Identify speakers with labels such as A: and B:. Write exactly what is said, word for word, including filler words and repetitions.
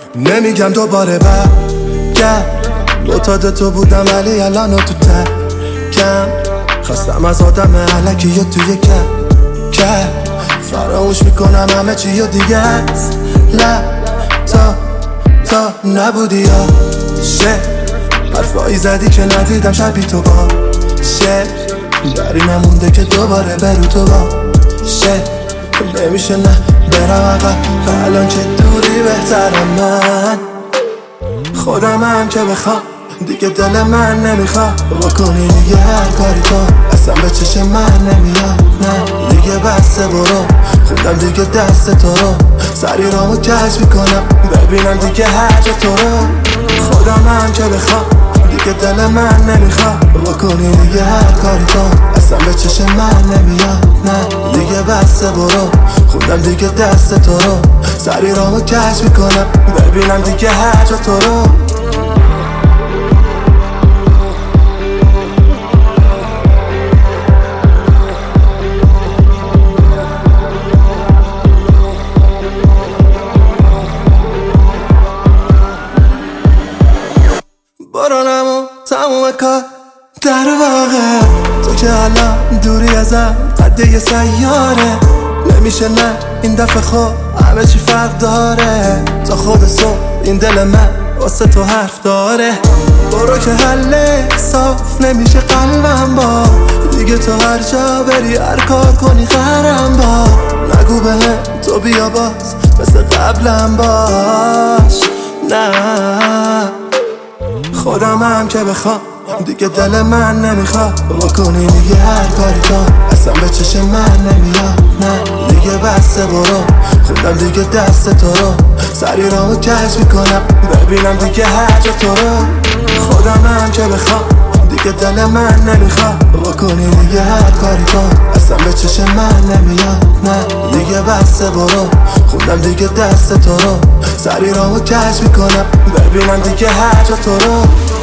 A: نمیگم دوباره برگرد، معتاد تو بودم ولی الان تو ترکم. خواستم از آدم علکی یا توی کم فراموش میکنم همه چی یا دیگه است. لب تا تا نبودی یا شه حرفایی زدی که ندیدم شبی تو باشه. دری نمونده که دوباره برو تو باشه. نمیشه نه برم عقب الان چه دوری بهترم. من خودم هم که بخوام دیگه دل من نمیخواد بکنی دیگه هر کاری تو اصلا به چشم من نمیاد. نه دیگه بسته برو خوندم دیگه دست تو رو سری رامو کش میکنم ببینم دیگه هر جا تو رو. خودم هم که بخوام دیگه دل من نمیخواد بکنی دیگه هر کاری تو اصلا به چشم من نمیاد. نه دیگه بسته برو خوندم دیگه دست تو رو سری رامو کش میکنم ببینم دیگه هر جا تو رو. برانم و تموم کار در واقع تو که الان دوری ازم قده یه سیاره. نمیشه نه این دفعه خود همه چی فرق داره. تا خود صبح این دل من واسه تو حرف داره. برو که حل صاف نمیشه قلبم با دیگه تو هر جا بری هر کار کنی خرم با. نگو بهم تو بیا باز مثل قبلم باش. نه خودم هم که بخوام دیگه دل من نمیخواد بکنی دیگه هر کاری تو اصلا به چشم من نمیاد. نه دیگه بسته برو خوندم دیگه دست تو رو سری رامو کش میکنم ببینم دیگه هر جا تو رو. خودم هم که بخوام دیگه دل من نمیخواد بکنی دیگه هر کاری تو اصلا به چشم من نمیاد. نه دیگه بسته برو خوندم دیگه دست تو رو سری رامو کش میکنم ببینم دیگه هر جا تو رو.